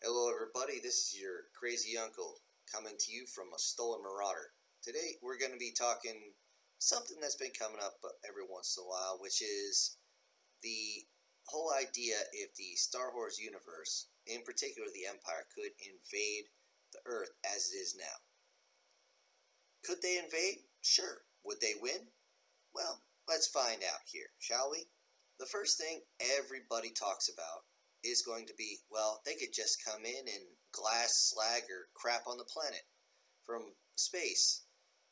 Hello everybody, this is your crazy uncle coming to you from a stolen marauder. Today we're going to be talking something that's been coming up every once in a while, which is the whole idea if the Star Wars universe, in particular the Empire, could invade the Earth as it is now. Could they invade? Sure. Would they win? Well, let's find out here, shall we? The first thing everybody talks about is going to be, well, they could just come in and glass, slag, or crap on the planet from space.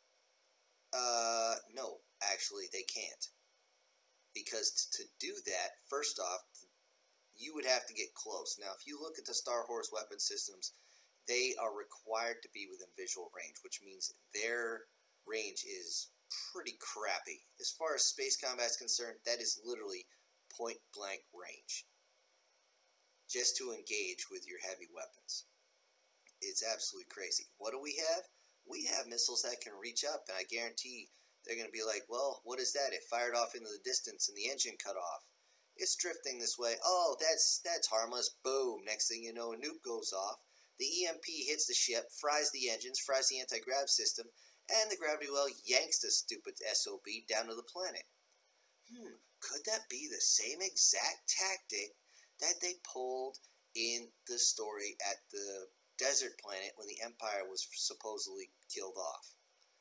No, actually, they can't. Because to do that, first off, you would have to get close. Now, if you look at the Star Wars weapon systems, they are required to be within visual range, which means their range is pretty crappy. As far as space combat is concerned, that is literally point-blank range, just to engage with your heavy weapons. It's absolutely crazy. What do we have? We have missiles that can reach up, and I guarantee they're going to be like, well, what is that? It fired off into the distance and the engine cut off. It's drifting this way. Oh, that's harmless. Boom. Next thing you know, a nuke goes off. The EMP hits the ship, fries the engines, fries the anti-grav system, and the gravity well yanks the stupid SOB down to the planet. Could that be the same exact tactic that they pulled in the story at the desert planet when the Empire was supposedly killed off?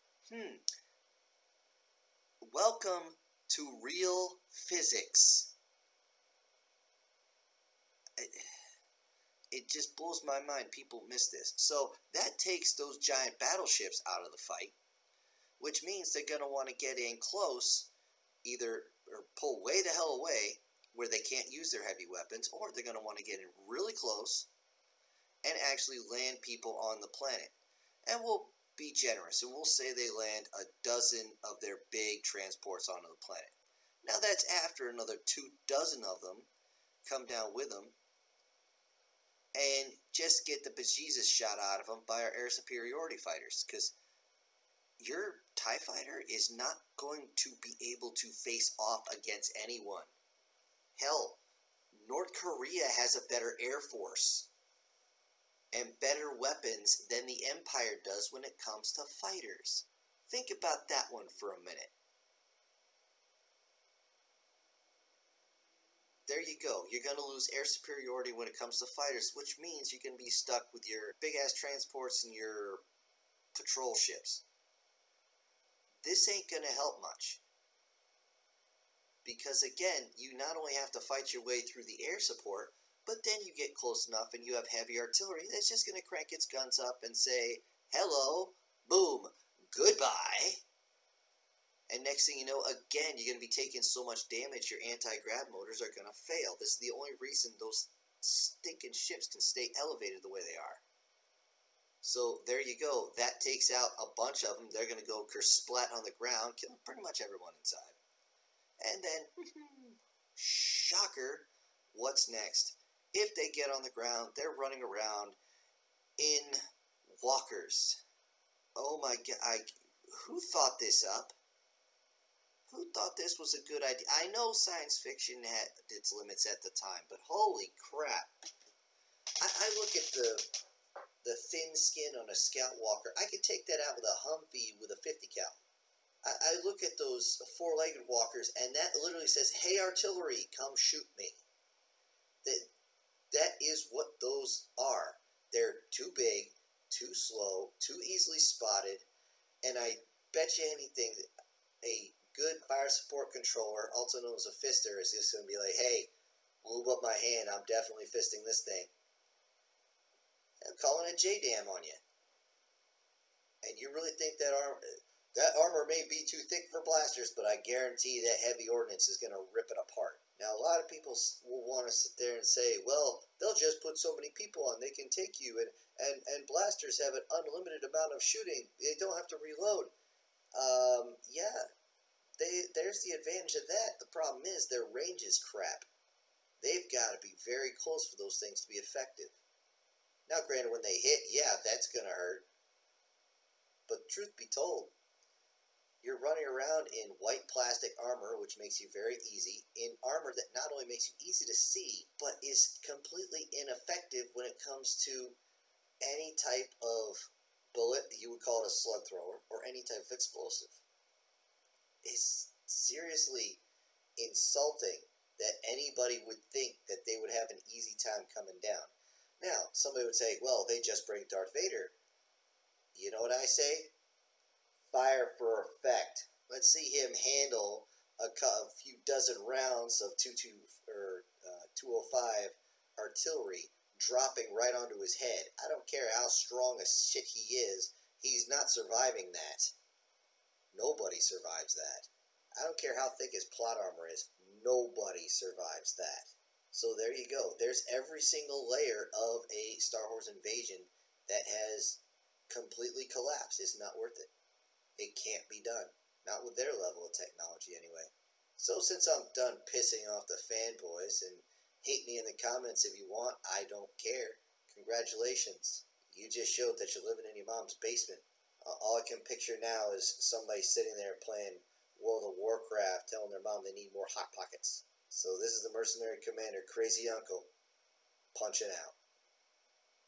Welcome to real physics. It just blows my mind people miss this. So that takes those giant battleships out of the fight, which means they're going to want to get in close, either or pull way the hell away where they can't use their heavy weapons, or they're going to want to get in really close and actually land people on the planet. And we'll be generous, and we'll say they land a dozen of their big transports onto the planet. Now that's after another 24 of them come down with them and just get the bejesus shot out of them by our air superiority fighters, because your TIE fighter is not going to be able to face off against anyone. Hell, North Korea has a better air force and better weapons than the Empire does when it comes to fighters. Think about that one for a minute. There you go. You're going to lose air superiority when it comes to fighters, which means you're going to be stuck with your big-ass transports and your patrol ships. This ain't going to help much. Because again, you not only have to fight your way through the air support, but then you get close enough and you have heavy artillery that's just going to crank its guns up and say, hello, boom, goodbye. And next thing you know, again, you're going to be taking so much damage, your anti-grav motors are going to fail. This is the only reason those stinking ships can stay elevated the way they are. So there you go. That takes out a bunch of them. They're going to go kersplat on the ground, killing pretty much everyone inside. And then, shocker, what's next? If they get on the ground, they're running around in walkers. Oh my God, who thought this up? Who thought this was a good idea? I know science fiction had its limits at the time, but holy crap. I look at the thin skin on a Scout Walker. I could take that out with a Humvee with a 50 cal. I look at those four-legged walkers, and that literally says, hey, artillery, come shoot me. That is what those are. They're too big, too slow, too easily spotted, and I bet you anything a good fire support controller, also known as a fister, is just going to be like, hey, move up my hand, I'm definitely fisting this thing. I'm calling a JDAM on you. And you really think that armor may be too thick for blasters, but I guarantee that heavy ordnance is going to rip it apart. Now, a lot of people will want to sit there and say, well, they'll just put so many people on, they can take you, and blasters have an unlimited amount of shooting. They don't have to reload. Yeah, there's the advantage of that. The problem is their range is crap. They've got to be very close for those things to be effective. Now, granted, when they hit, yeah, that's going to hurt. But truth be told, You're running around in white plastic armor, which makes you very easy, in armor that not only makes you easy to see, but is completely ineffective when it comes to any type of bullet, you would call it a slug thrower, or any type of explosive. It's seriously insulting that anybody would think that they would have an easy time coming down. Now, somebody would say, well, they just bring Darth Vader. You know what I say? Fire for effect. Let's see him handle a few dozen rounds of 205 artillery dropping right onto his head. I don't care how strong a shit he is, he's not surviving that. Nobody survives that. I don't care how thick his plot armor is, nobody survives that. So there you go. There's every single layer of a Star Wars invasion that has completely collapsed. It's not worth it. It can't be done. Not with their level of technology, anyway. So since I'm done pissing off the fanboys, and hate me in the comments if you want, I don't care. Congratulations. You just showed that you're living in your mom's basement. All I can picture now is somebody sitting there playing World of Warcraft, telling their mom they need more Hot Pockets. So this is the Mercenary Commander, Crazy Uncle, punching out.